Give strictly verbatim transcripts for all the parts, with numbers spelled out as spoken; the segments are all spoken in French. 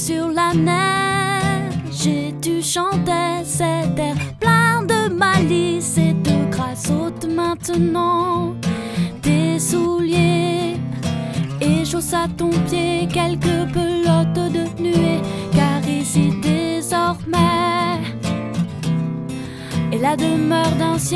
sur la neige et tu chantais cet air plein de malice et de grâce. Ôte maintenant tes souliers et chausse à ton pied quelques pelotes de nuée, car ici désormais est la demeure d'un ciel,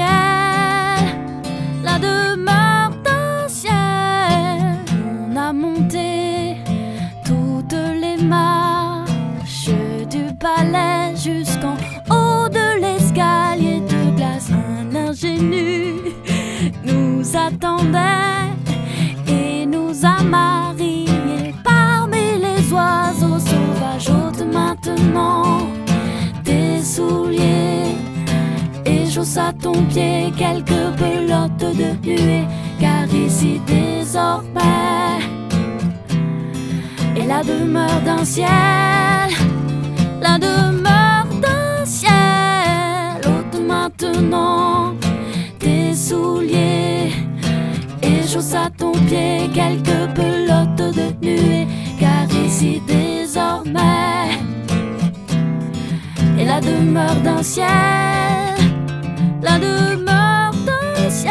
la demeure d'un ciel. On a monté toutes les marches du palais jusqu'en haut de l'escalier de glace. Un ingénu nous attendait et nous a mariés parmi les oiseaux sauvages. Ôte maintenant tes souliers et chausse à ton pied quelques pelotes de nuée, car ici désormais est la demeure d'un ciel, la demeure d'un ciel. Ôte maintenant tes souliers et chausse à ton pied quelques pelotes de nuée, car ici désormais est la demeure d'un ciel, la demeure d'un ciel.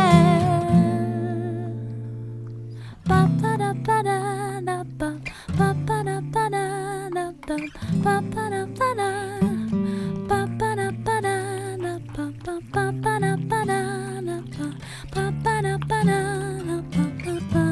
Pa pa da pa da da pa, pa pa da pa da da pa, pa pa da pa da, pa pa da pa da da pa, pa pa pa da pa da da pa, pa pa da pa da da pa pa pa.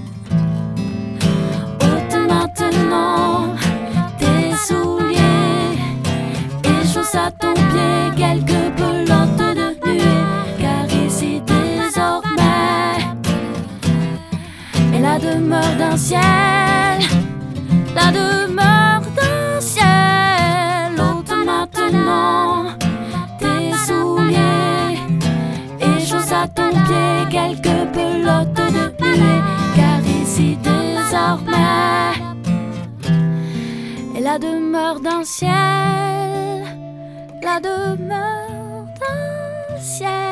Ôte maintenant tes souliers et chausse à ton pied quelques pelotes de nuée, car ici désormais est la demeure d'un ciel, la demeure d'un ciel. Ôte maintenant tes souliers et chausse à ton pied quelques pelotes de nuée, car ici désormais est la demeure d'un ciel, la demeure d'un ciel.